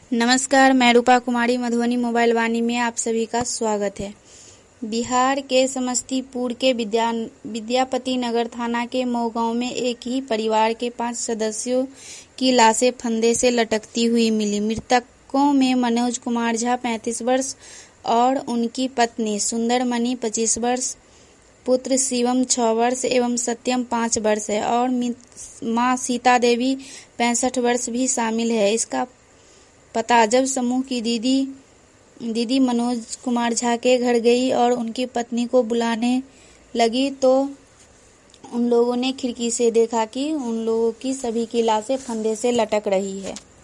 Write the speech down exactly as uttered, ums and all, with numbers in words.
नमस्कार, मैं रूपा कुमारी मधुबनी मोबाइल वाणी में आप सभी का स्वागत है। बिहार के समस्तीपुर के विद्या विद्यापति नगर थाना के मऊ गांव में एक ही परिवार के पांच सदस्यों की लाशें फंदे से लटकती हुई मिली। मृतकों में मनोज कुमार झा पैंतीस वर्ष और उनकी पत्नी सुंदरमणि पच्चीस वर्ष, पुत्र शिवम छह वर्ष एवं सत्यम पाँच वर्ष है और मां सीता देवी पैंसठ वर्ष भी शामिल है। इसका पता जब समूह की दीदी दीदी मनोज कुमार झा के घर गई और उनकी पत्नी को बुलाने लगी तो उन लोगों ने खिड़की से देखा कि उन लोगों की सभी की लाशें फंदे से लटक रही है।